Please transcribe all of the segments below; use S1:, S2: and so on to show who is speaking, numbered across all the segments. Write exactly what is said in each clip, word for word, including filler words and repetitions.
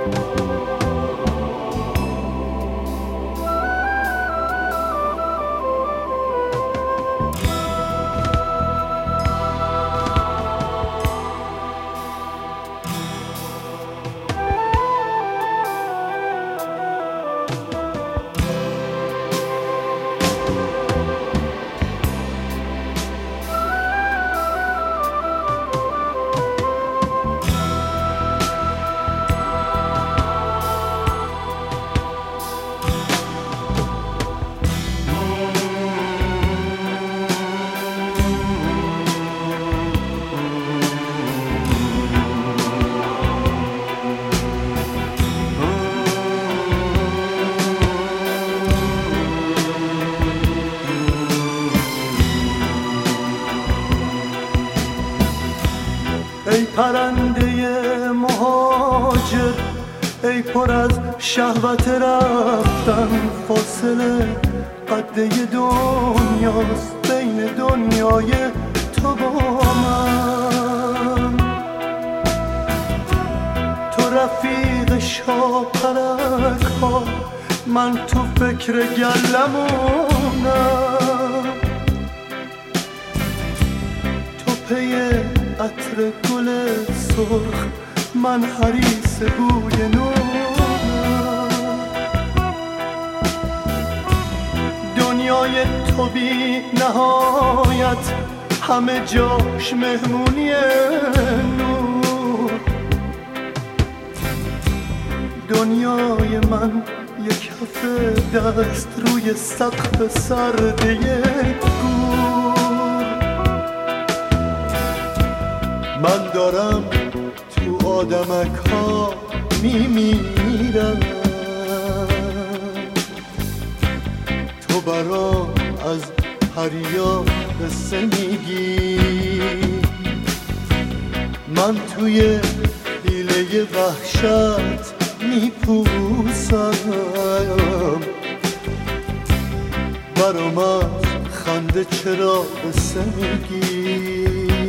S1: ای پرنده مهاجر، ای پر از شهوت رفتن، فاصله قده دنیاست بین دنیای تو با من. تو رفیق شاپرک ها، من تو فکر گلمونم. تو پی عطر گل سرخ، من حریص بوی نونم. دنیای تو بی نهایت، همه جاش مهمونی نور. دنیای من یک هفته دست روی سقف سرده گور. من دارم تو آدمک ها میمیرم، تو برام از پریا قصه میگی. من توی حیله وحشت میپوسم، برام از خنده چرا قصه میگی.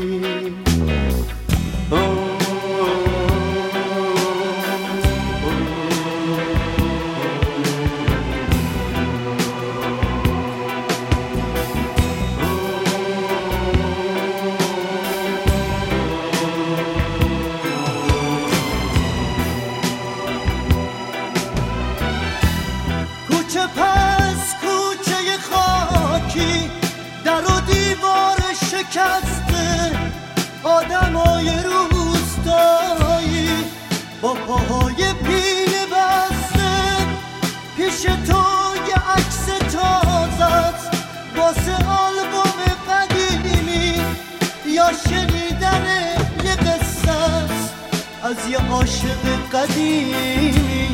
S1: کوچه پس کوچه خاکی، در و دیوار شکسته، آدمای روستایی با پاهای پینه بسته. پیش تو یه عکس تازت واسه آلبوم قدیمی، یا شنیدن یه قصه از یه عاشق قدیمی.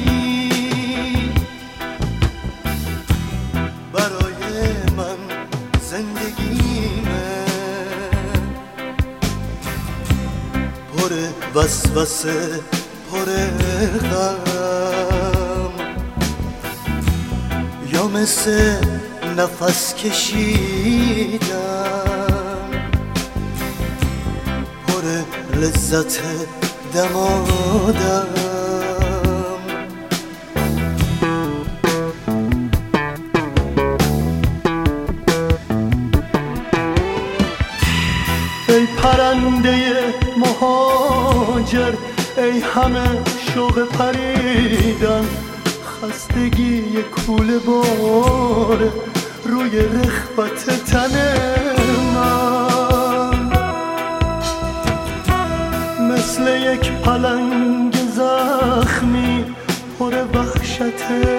S1: برای من زندگیمه پر وسوسه، پر غم، یا مثل نفس کشیدن پر لذت دمادم. ای پرنده مهاجر، ای همه شوق پریدن، خستگی کوله باره روی رخبت تن من. مثل یک پلنگ زخمی پر وحشت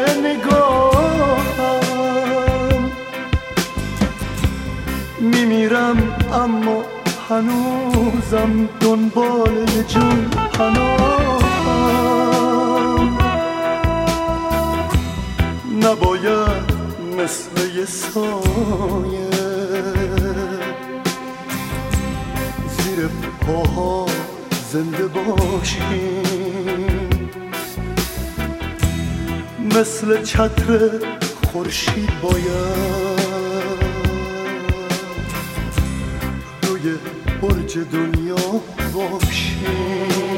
S1: نگاهم، میمیرم اما هنوزم دنبال جون پناهم. نباید مثل یه سایه زیر پاها زنده باشیم، مثل چتر خورشید باید روی برج دنیا باشیم.